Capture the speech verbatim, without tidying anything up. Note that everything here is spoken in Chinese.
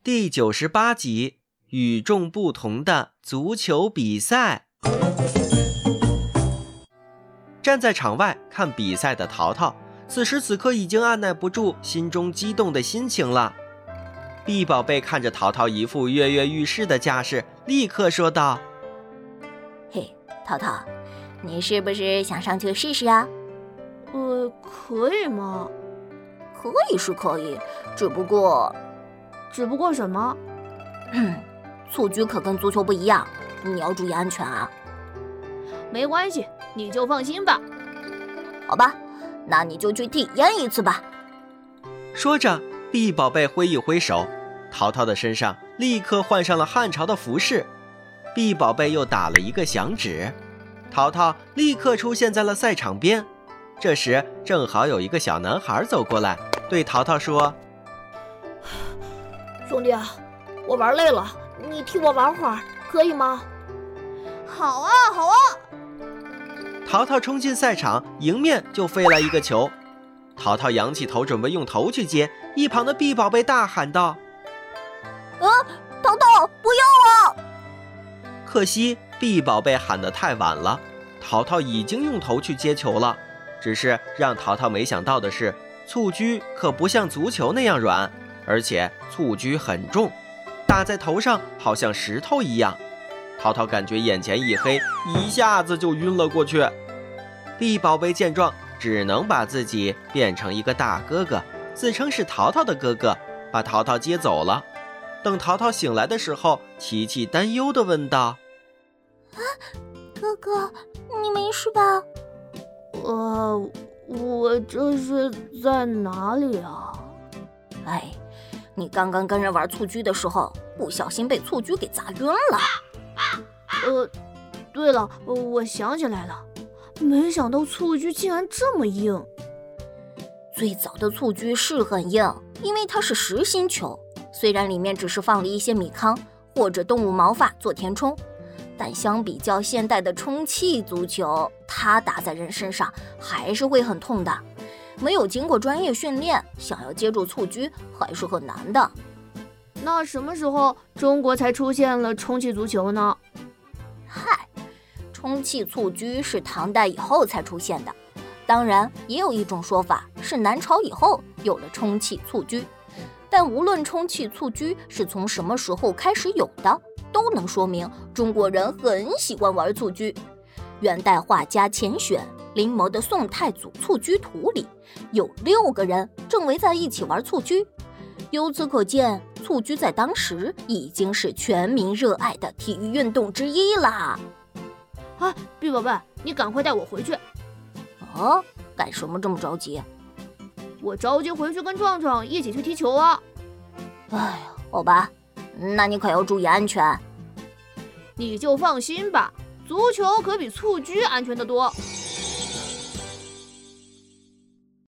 第九十八集，与众不同的足球比赛。站在场外看比赛的淘淘，此时此刻已经按耐不住心中激动的心情了。毕宝贝看着淘淘一副跃跃欲试的架势，立刻说道： 嘿，淘淘，你是不是想上去试试啊？ 呃，可以吗？ 可以是可以，只不过…… 只不过什么？ 嗯，蹴鞠可跟足球不一样，你要注意安全啊。 没关系，你就放心吧。 好吧，那你就去体验一次吧。 说着，毕宝贝挥一挥手，淘淘的身上立刻换上了汉朝的服饰。毕宝贝又打了一个响指，淘淘立刻出现在了赛场边。这时正好有一个小男孩走过来，对淘淘说： 兄弟啊，我玩累了，你替我玩会儿可以吗？好啊好啊。 淘淘冲进赛场，迎面就飞来一个球。淘淘仰起头准备用头去接，一旁的毕宝贝大喊道： 啊，淘淘不要啊！ 可惜毕宝贝喊得太晚了，淘淘已经用头去接球了。只是让淘淘没想到的是，蹴鞠可不像足球那样软，而且蹴鞠很重，打在头上好像石头一样。淘淘感觉眼前一黑，一下子就晕了过去。毕宝贝见状，只能把自己变成一个大哥哥，自称是淘淘的哥哥，把淘淘接走了。等淘淘醒来的时候，琪琪担忧地问道： 啊，哥哥，你没事吧？ 呃，我这是在哪里啊？ 哎，你刚刚跟人玩蹴鞠的时候，不小心被蹴鞠给砸晕了。 呃，对了，我想起来了，没想到蹴鞠竟然这么硬。 最早的蹴鞠是很硬，因为它是实心球，虽然里面只是放了一些米糠或者动物毛发做填充，但相比较现代的充气足球，它打在人身上还是会很痛的。没有经过专业训练，想要接住蹴鞠还是很难的。 那什么时候中国才出现了充气足球呢？ 嗨，充气蹴鞠是唐代以后才出现的。当然，也有一种说法是南朝以后有了充气蹴鞠。但无论充气蹴鞠是从什么时候开始有的，都能说明中国人很喜欢玩蹴鞠。元代画家钱选临摹的《宋太祖蹴鞠图》里，有六个人正围在一起玩蹴鞠。由此可见，蹴鞠在当时已经是全民热爱的体育运动之一啦。 啊，毕宝贝，你赶快带我回去。 哦，干什么这么着急？ 我着急回去跟壮壮一起去踢球啊。 哎呀，好吧，那你可要注意安全。 你就放心吧，足球可比蹴鞠安全得多。